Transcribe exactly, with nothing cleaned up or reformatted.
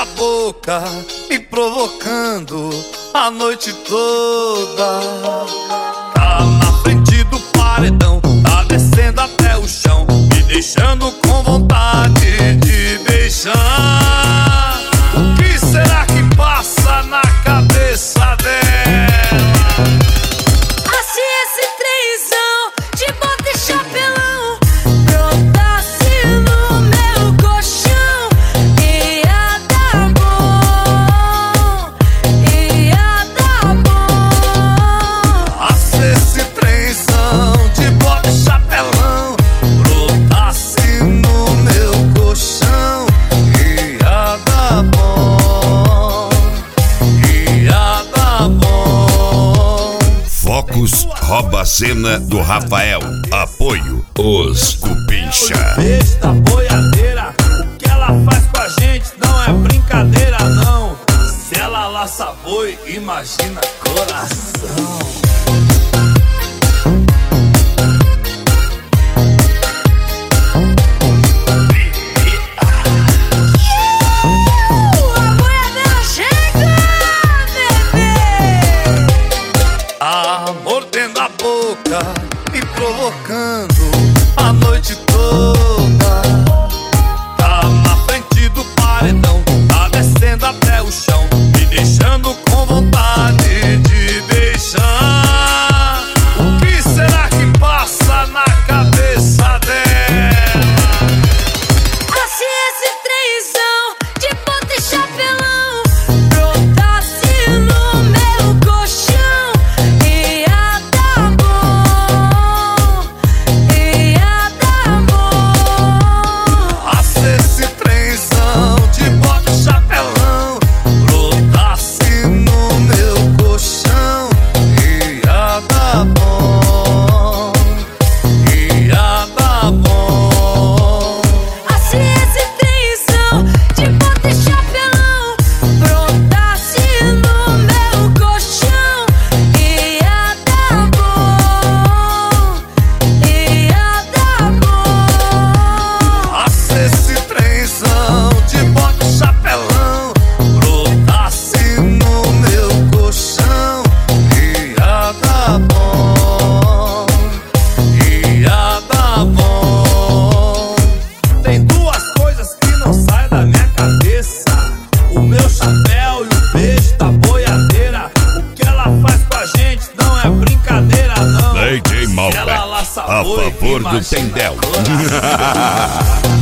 a boca, me provocando a noite toda. Tá na frente do paredão, tá descendo até o chão, me deixando com vontade de beijar. O que será que passa na cabeça dela? Assim esse trenzão de bota e chapelão brotasse no meu colchão, ia dar bom, ia dar bom. Assim esse trenzão de bota e chapelão brotasse no meu colchão, ia dar bom, ia dar bom. Focus rouba a cena do Rafael. Apoio Os Cupincha. Besta boiadeira, o que ela faz com a gente não é brincadeira não. Se ela laça boi, imagina coração. A boiadeira chega, bebê. Ah, mordendo a boca, me provocando a noite toda. Tá na frente do paredão, tá descendo até o chão, me deixando com vontade de beijar. O que será que passa na cabeça dela? Assim esse trenzão de bota e chapelão brotasse no meu colchão, ia dar bom, ia dar bom. Assim esse trenzão de bota e chapelão brotasse no meu colchão, ia dar bom, ia dar bom. Assim esse trenzão de bota e chapelão brotasse no meu colchão, ia dar bom, ia dar bom. Assim esse trenzão de bota e chapelão brotasse no meu colchão, ia dar bom, ia dar bom. Tem duas coisas que não saem da minha cabeça: o meu chapéu e o beijo da boiadeira. O que ela faz com a gente não é brincadeira não. D J Se ela Malbec, laça a boi, favor do imagina Tendel. coração.